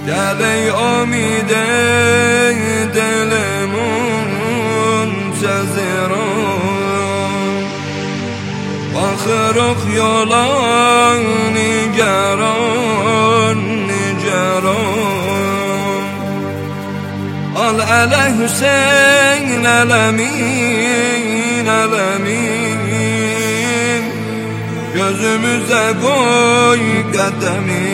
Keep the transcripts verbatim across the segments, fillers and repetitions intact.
گل ای امید دل منتظران، آخر خیالان نگران نگران. آل علی حسین الامین الامین، gözümüze koy kademi.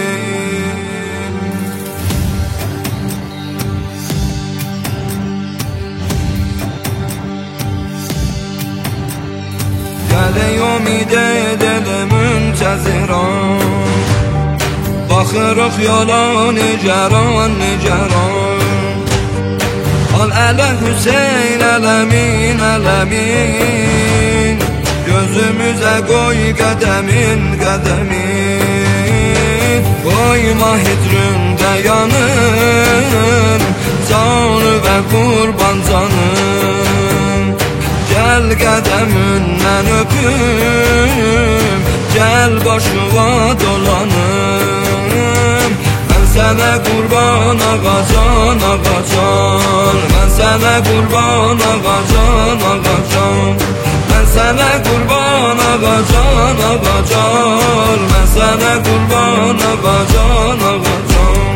Gel ey umide dil münteziran, bakırıq yola nigeran nigeran. Al ələ Hüseyin ələmin ələmin, gözümüze koy kademin kademin. Koyma hicründe yanın, canı ve kurban canım. Gel kademinden öpüm, gel başıma dolanım. Ben sana kurban ağacan ağacan, ben sana kurban ağacan ağacan. Ben sana kurban ağacan ağacan, ben sana kurban ağacan ağacan.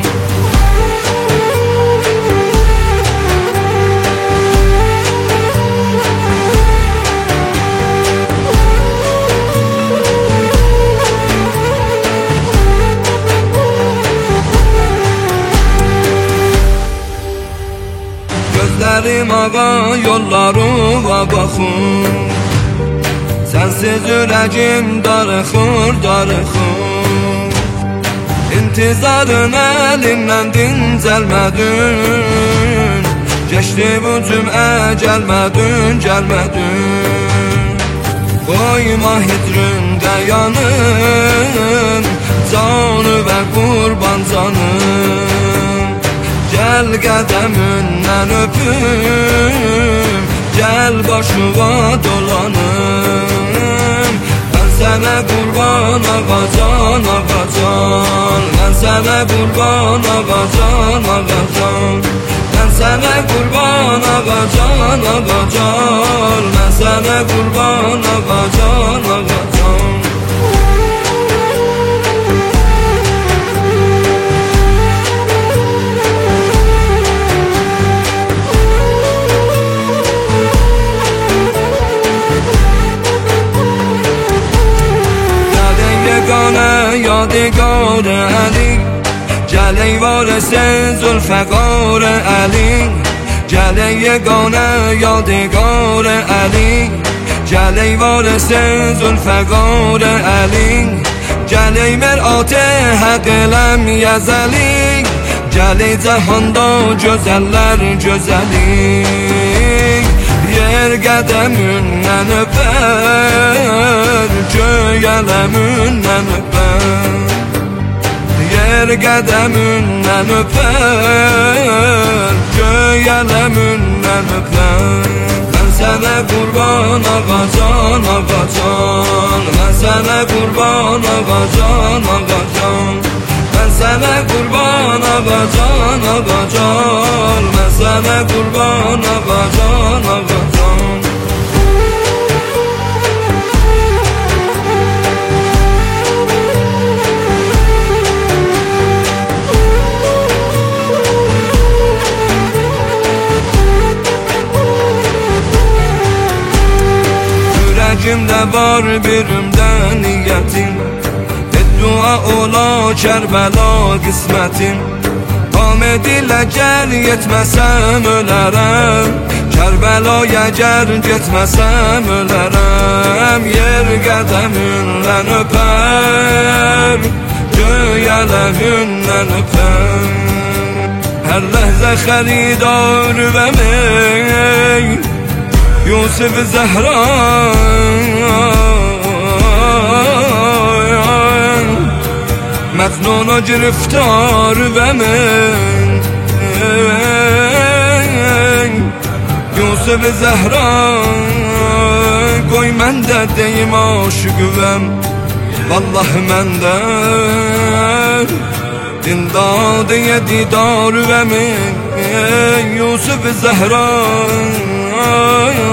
Gözlerim ağa yollarına bakın, sensiz yüreğim darıxır darıxır. İntizarın elinden dincəlmədin, geçti bu cümə gəlmədin gəlmədin. Koyma hicründə yanın, canı ve kurban canım. Gel qədəmindən öpüm, gel başıma dolanım. Ben sana kurban ağacan ağacan, ben sana kurban ağacan ağacan. Ben sana kurban ağacan ağacan, ben sana kurban ağacan ağacan. یادگار علی، گل ای وارث ذوالفقار علی. گل ای یگانه یادگار علی، گل ای وارث ذوالفقار علی. گل ای مرآت حق لم یزلی، گل ای cahanda gözəller gözəli. Yer qədəmindən öpər, göy ələmindən öpər. Yer qədəmindən öpər, göy ələmindən öpər. Ben sana kurban ağacan ağacan, ben sana kurban ağacan ağacan. Ben sana kurban ağacan ağacan, ben sana kurban ağacan ağacan. Yüreğimde var birimde niyetim, dua ola Kərbəla qismətim. Ahmed ilə gəl yetməsəm ölərəm, Kərbəlaya gəl getməsəm ölərəm. Yer qədəmindən öpər, göy ələmindən öpər. Hər ləhzə xəridar və ey Yusuf Zəhra, مجنون گرفتار و من یوسف زهرا قوی من de deyim aşıqım, vallah mən də دین داده دیدار و من یوسف زهرا